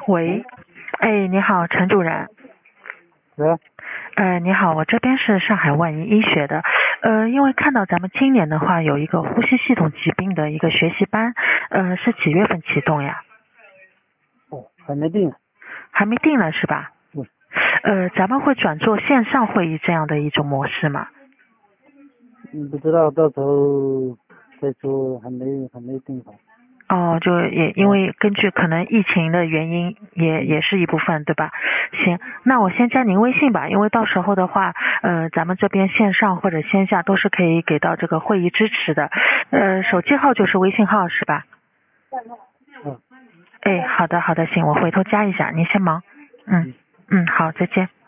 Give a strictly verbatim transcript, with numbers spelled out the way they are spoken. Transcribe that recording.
喂，哎，你好，陈主任。 喂。 呃，你好，我这边是上海万医医学的，呃，因为看到咱们今年的话有一个呼吸系统疾病的一个学习班，呃，是几月份启动呀？ 哦，还没定。 还没定呢是吧？ 嗯。 呃，咱们会转做线上会议这样的一种模式吗？ 嗯，不知道，到时候再说，还没还没定好。 哦，就也因为根据可能疫情的原因也， 嗯、 也是一部分，对吧？行，那我先加您微信吧，因为到时候的话，呃，咱们这边线上或者线下都是可以给到这个会议支持的。呃，手机号就是微信号是吧？ 嗯。 哎，好的好的，行，我回头加一下，您先忙。嗯嗯，好，再见。